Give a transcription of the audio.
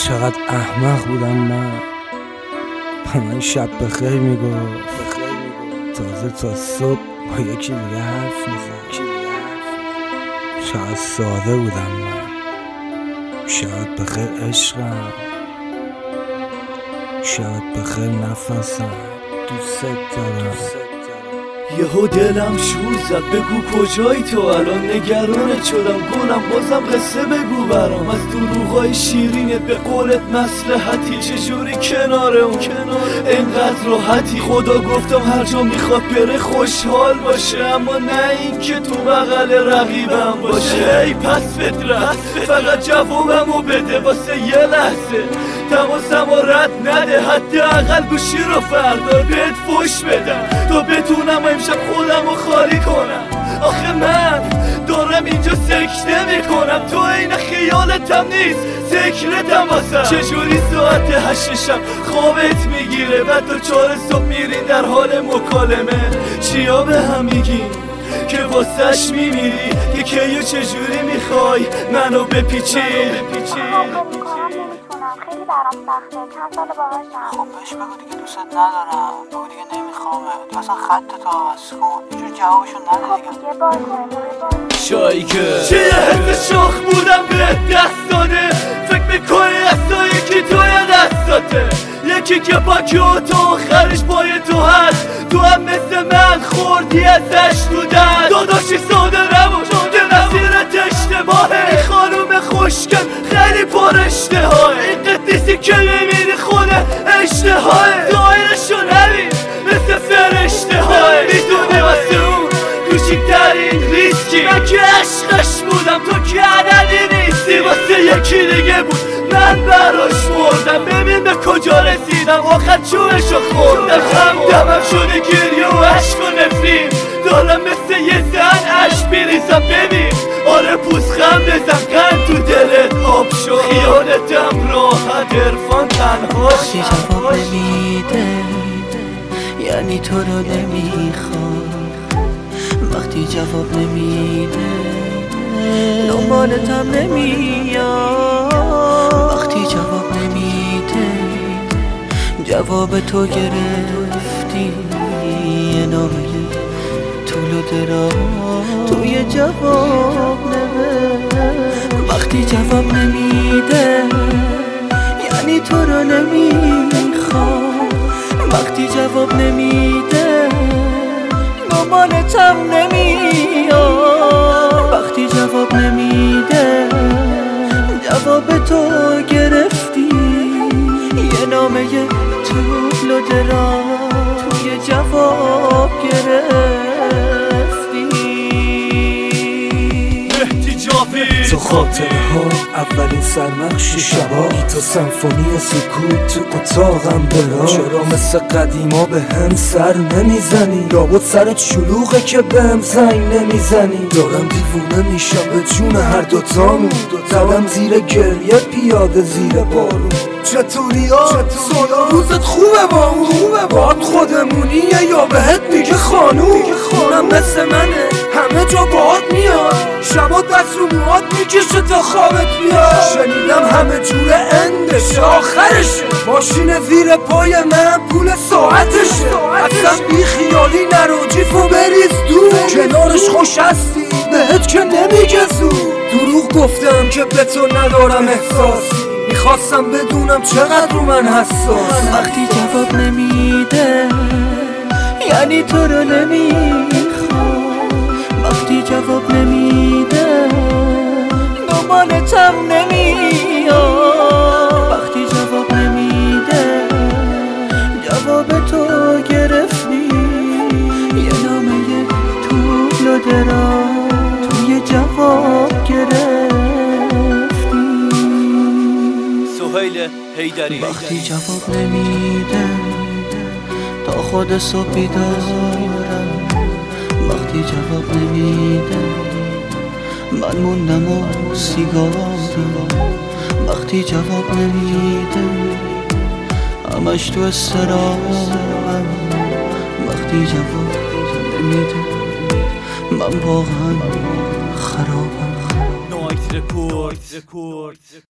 چقدر احمق بودم من. به من شب بخیر میگفت، تازه تا صبح با یکی دیگه حرف میزد. شاید ساده بودم من، شاید بخیر عشقم، شاید بخیر نفسم. دوست دارم. یهو دلم شور زد بگو کجایی تو الان، نگرانت شدم گلم بازم قصه بگو برام. از دروغای شیرینت به قولت مصلحتی، چجوری کنار اون اینقدر راحتی. خدا گفتم هر جا میخواد بره خوشحال باشه، اما نه این که تو بغل رقیبم باشه. ای پس فطرت فقط جوابمو بده واسه یه لحظه، تماسمو رد نده، حداقل گوشی رو فردار بهت فوش بدم تا بتونم امشب خودمو خالی کنم. آخه من دارم اینجا سکته میکنم، تو این خیالتم نیست ذکرتم واسم. چجوری ساعت 8 شب خوابت میگیره، بعد تو 4 صبح میرین در حال مکالمه. چیا به هم میگین که واسش میمیری، که کیو چجوری میخوای منو بپیچی؟ خیلی برام سخته، چند سال باهاشم. خب بهش بگو دیگه دوست ندارم، بگو دیگه نمیخوامه، تو اصلا خط تو عوض کن، اینجور جوابشو نده دیگه. شایی که چه یه حس شاخ بودم به دست داده، فکر میکنی دستا یکی توی دستاته، یکی که پاکی و تو آخرش پای تو هست، تو هم مثل من خوردی ازش تو دست. داداشی ساده نباش که مسیرت اشتباهه، این خانوم خوشگل خیلی پر اشتهاه، این قدیسی که میبینی خوده اشتهاه، دایرشو نبین مثل فرشته های. میدونی واسه اون کوچیکترین ریسکی، من که عشقش بودم تو که عددی نیستی. واسه یکی دیگه بود من براش مردم، ببین به کجا رسیدم، آخر چوبشو خوردم. همدمم شده گریه و عشق و نفرین، دارم مثل یه زن عشق بیریزم. ببین آره پوزخم بزن، قند تو دلت آب شد، خیالتم راحت، عرفان تنها وقتی جواب نمیده یعنی تو رو نمیخوام، وقتی جواب نمیده دنبالتم نمیام، وقتی جواب نمیده جواب تو گرفتی یه نامه طول و دراز توی جواب نوشت. وقتی جواب نمیده یعنی تو رو نمیخوام، وقتی جواب نمیده دنبالتم نمیام، وقتی جواب نمیده جواب تو گرفتی یه نامه طول و دراز توی جواب گرفتی. تو خاطره ها اولین سرنقش شبایی، تو سمفونی سکوت تو اتاقم بلا. چرا مثل قدیما به هم سر نمیزنی، لابد سرت شلوغه که به هم زنگ نمیزنی. دارم دیوونه میشم به جون هر دوتامون، زدم زیر گریه پیاده زیر بارون. چطوری ها؟ روزت خوبه با اون؟ باید خودمونیه یا بهت میگه خانوم؟ خونم مثل منه همه جا باهات میاد، شبا دست رو موهات میکشه تا خوابت بیاد. شنیدم همه جوره اندشه آخرشه، ماشین زیر پای من پول ساعتشه. اصلا بی خیالی نرو جیفو بریز دور، کنارش خوش هستی بهت که نمیگه زود. دروغ گفتم که به تو ندارم احساسی، میخواستم بدونم چقدر رو من حساس. وقتی جواب نمیده یعنی تو رو نمیخوام، وقتی جواب نمیده دنبالتم نمیام، وقتی جواب نمیده جواب تو گرفتی یه نامه طول و دراز توی جواب گرفتی. سهیل حیدری. وقتی جواب نمیده تا خود صبح بیدارم، وقتی جواب نمیده من موندم و سیگارم، وقتی جواب نمیده همش تو استرابم، وقتی جواب نمیده من واقعا خرابم. نایت رکورد.